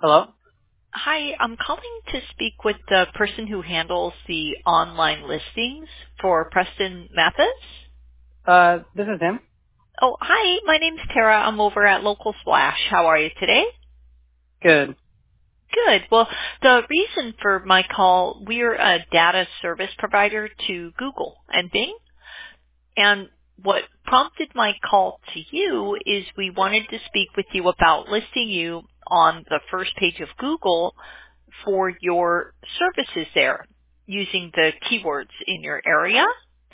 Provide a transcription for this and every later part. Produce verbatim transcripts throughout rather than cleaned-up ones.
Hello? Hi, I'm calling to speak with the person who handles the online listings for Preston Mathis. Uh, this is him. Oh, hi, my name's Tara. I'm over at Local Splash. How are you today? Good. Good. Well, the reason for my call, we're a data service provider to Google and Bing. And what prompted my call to you is we wanted to speak with you about listing you on the first page of Google for your services there using the keywords in your area.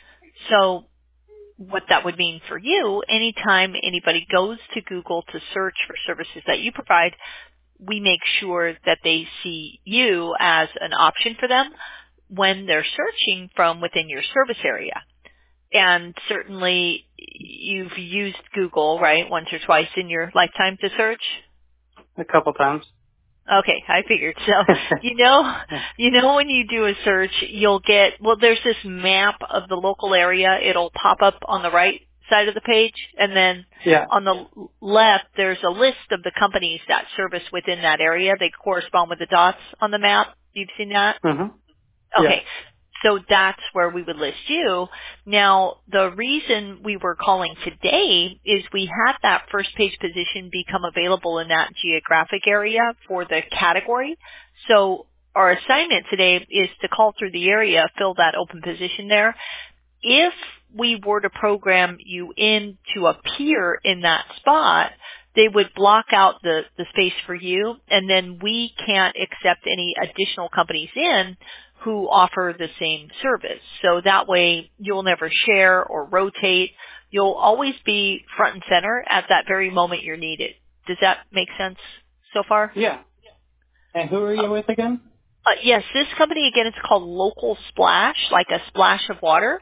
So what that would mean for you, anytime anybody goes to Google to search for services that you provide, we make sure that they see you as an option for them when they're searching from within your service area. And certainly you've used Google, right, once or twice in your lifetime to search? A couple times. Okay, I figured. So, you know, you know when you do a search, you'll get, well, there's this map of the local area. It'll pop up on the right side of the page, and then Yeah. on the left, there's a list of the companies that service within that area. They correspond with the dots on the map. You've seen that? Mm-hmm. Yeah. Okay. So that's where we would list you. Now, the reason we were calling today is we had that first page position become available in that geographic area for the category. So our assignment today is to call through the area, fill that open position there. If we were to program you in to appear in that spot, they would block out the, the space for you, and then we can't accept any additional companies in who offer the same service. So that way you'll never share or rotate. You'll always be front and center at that very moment you're needed. Does that make sense so far? Yeah. And who are you with again? Uh, yes, this company, again, it's called Local Splash, like a splash of water.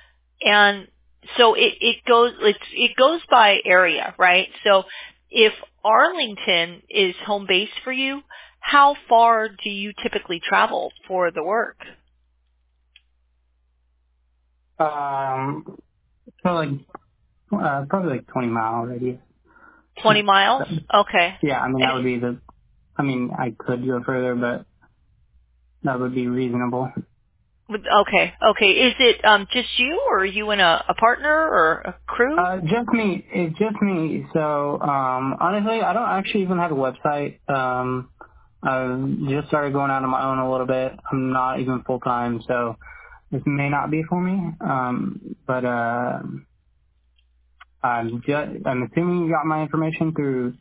And so it, it goes, it's, it goes by area, right? So if Arlington is home base for you, how far do you typically travel for the work? Um, probably like, uh, probably like twenty mile radius. twenty miles? So, Okay. yeah, I mean, that would And, be the, I mean, I could go further, but that would be reasonable. okay, okay. Is it um, just you, or are you and a, a partner or a crew? Uh, just me. It's just me. So, um, honestly, I don't actually even have a website. Um, I just started going out on my own a little bit. I'm not even full time, so this may not be for me. Um, but, uh, I'm just, I'm assuming you got my information through,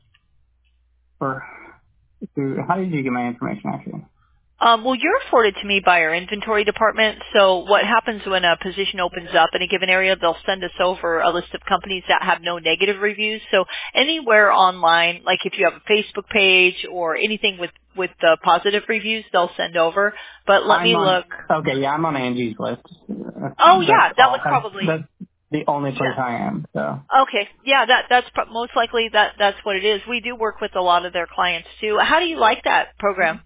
or through, how did you get my information actually? Um, well, you're forwarded to me by our inventory department. So what happens when a position opens up in a given area, they'll send us over a list of companies that have no negative reviews. So anywhere online, like if you have a Facebook page or anything with, with the positive reviews, they'll send over. But let I'm me on, look. okay, yeah, I'm on Angie's list. That's, Oh, that's yeah, that all, was that's, probably, that's the only place yeah. I am, so. Okay, yeah, that that's pro- most likely that that's what it is. We do work with a lot of their clients too. How do you like that program?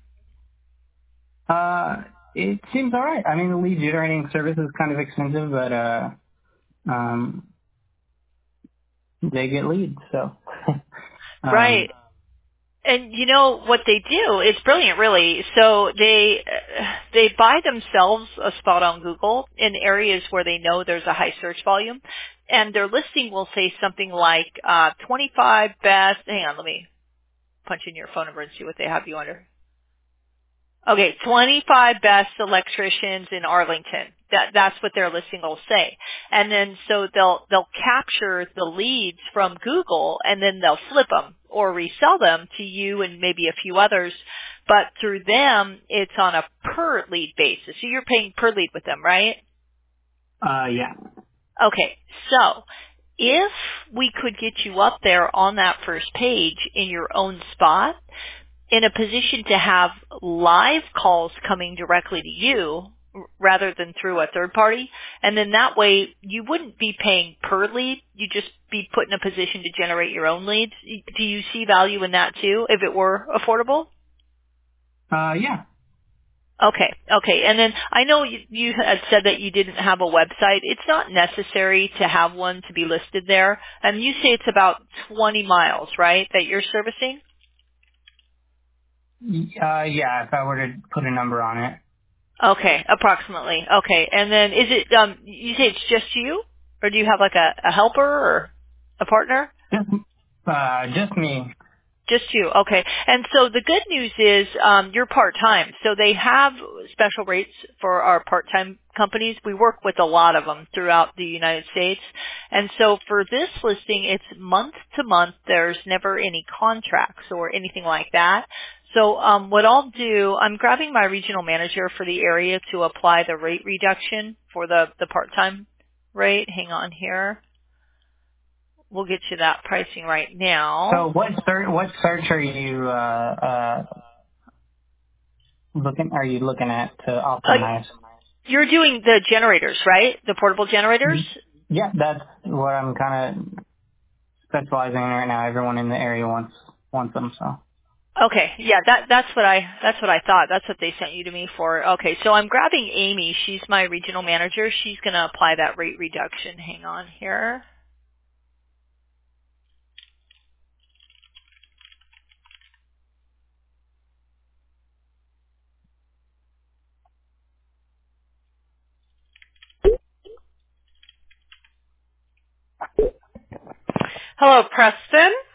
Uh, it seems alright. I mean, the lead generating service is kind of expensive, but, uh, um, they get leads, so. um, Right. And you know what they do? It's brilliant, really. So they they buy themselves a spot on Google in areas where they know there's a high search volume, and their listing will say something like uh, twenty-five best. Hang on, let me punch in your phone number and see what they have you under. Okay, twenty-five best electricians in Arlington. That that's what their listing will say. And then so they'll they'll capture the leads from Google and then they'll flip them or resell them to you and maybe a few others. But through them, it's on a per lead basis. So you're paying per lead with them, right? uh, yeah. Okay, so if we could get you up there on that first page in your own spot, in a position to have live calls coming directly to you r- rather than through a third party. And then that way you wouldn't be paying per lead. You'd just be put in a position to generate your own leads. Y- Do you see value in that too if it were affordable? Uh, yeah. Okay, okay. And then I know you, you had said that you didn't have a website. It's not necessary to have one to be listed there. And you say it's about twenty miles, right, that you're servicing? Uh, yeah, if I were to put a number on it. Okay, approximately. Okay, and then is it? Um, you say it's just you, or do you have like a, a helper or a partner? Just, uh, just me. Just you. Okay. And so the good news is um, you're part-time. So they have special rates for our part-time companies. We work with a lot of them throughout the United States. And so for this listing, it's month to month. There's never any contracts or anything like that. So um, what I'll do, I'm grabbing my regional manager for the area to apply the rate reduction for the, the part-time rate. Hang on here. We'll get you that pricing right now. So what search, what search are you, uh, uh, looking, are you looking at to Uh, optimize? You're doing the generators, right? The portable generators? Yeah, that's what I'm kind of specializing in right now. Everyone in the area wants, wants them, so. Okay. Yeah, that that's what I that's what I thought. That's what they sent you to me for. Okay. So I'm grabbing Amy. She's my regional manager. She's going to apply that rate reduction. Hang on here. Hello, Preston.